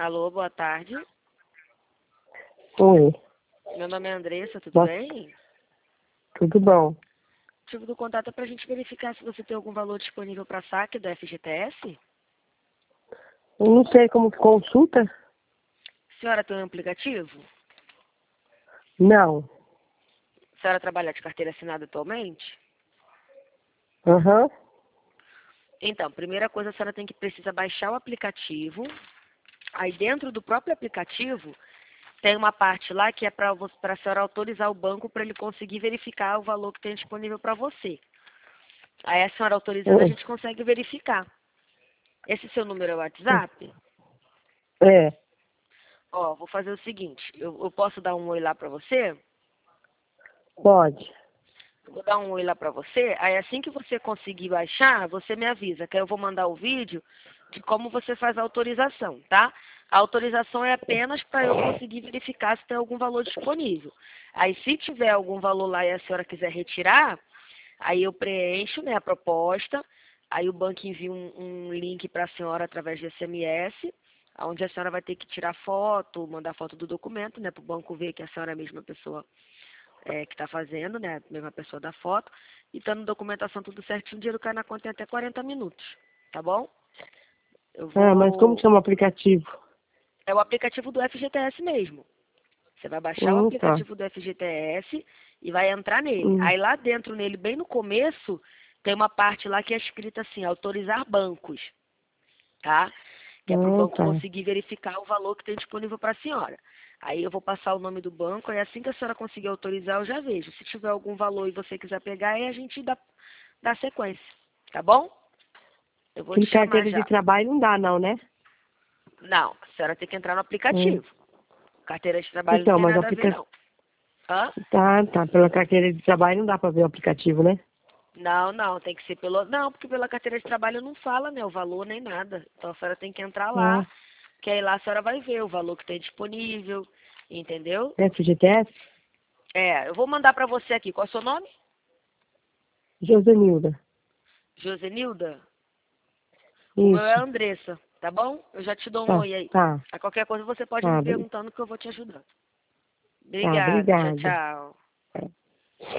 Alô, boa tarde. Oi, Meu nome é Andressa, tudo boa- bem? tudo bom? O motivo do contato é para a gente verificar se você tem algum valor disponível para saque do FGTS. Eu não sei como que consulta? A senhora tem um aplicativo? Não. A senhora trabalha de carteira assinada atualmente? Aham. Então, primeira coisa, a senhora precisa baixar o aplicativo. Aí dentro do próprio aplicativo tem uma parte lá que é para a senhora autorizar o banco para ele conseguir verificar o valor que tem disponível para você. Aí a senhora autorizando, a gente consegue verificar. Esse seu número é o WhatsApp? É, Ó, vou fazer o seguinte, eu posso dar um oi lá pra você? pode. Eu vou dar um oi lá pra você, aí assim que você conseguir baixar, você me avisa, que aí eu vou mandar o vídeo de como você faz a autorização, tá? A autorização é apenas para eu conseguir verificar se tem algum valor disponível. Aí se tiver algum valor lá e a senhora quiser retirar, aí eu preencho, né, a proposta, aí o banco envia um link para a senhora através de SMS, onde a senhora vai ter que tirar foto, mandar foto do documento, né, para o banco ver que a senhora é a mesma pessoa que está fazendo, né, a mesma pessoa da foto, e estando documentação tudo certinho, o dinheiro cai na conta em até 40 minutos, tá bom? Eu Ah, mas como vou... chama o aplicativo? É o aplicativo do FGTS mesmo. Você vai baixar o Tá. aplicativo do FGTS e vai entrar nele. Hum, Aí lá dentro nele, bem no começo, tem uma parte lá que é escrita assim, autorizar bancos, tá? Que é para o banco tá. conseguir verificar o valor que tem disponível para a senhora. Aí eu vou passar o nome do banco, e assim que a senhora conseguir autorizar, eu já vejo. Se tiver algum valor e você quiser pegar, aí a gente dá sequência, tá bom? Eu vou Que te chamar carteira de já. trabalho não dá não, né? Não, a senhora tem que entrar no Hum. aplicativo. Carteira de trabalho não Então, tem mas o nada a ver, aplicativo... não. Hã? Tá. Pela carteira de trabalho não dá pra ver o aplicativo, né? Não, tem que ser pelo... Não, porque pela carteira de trabalho não fala, né, o valor nem nada. Então a senhora tem que entrar lá, Ah, que aí lá a senhora vai ver o valor que tem disponível, entendeu? FGTS? É, eu vou mandar pra você aqui. Qual é o seu nome? Josenilda. Josenilda? O meu é Isso. Andressa, tá bom? Eu já te dou um oi aí. Tá. A qualquer coisa você pode me Tá, perguntando que eu vou te ajudando. tá, Obrigada, tchau, obrigada. tchau.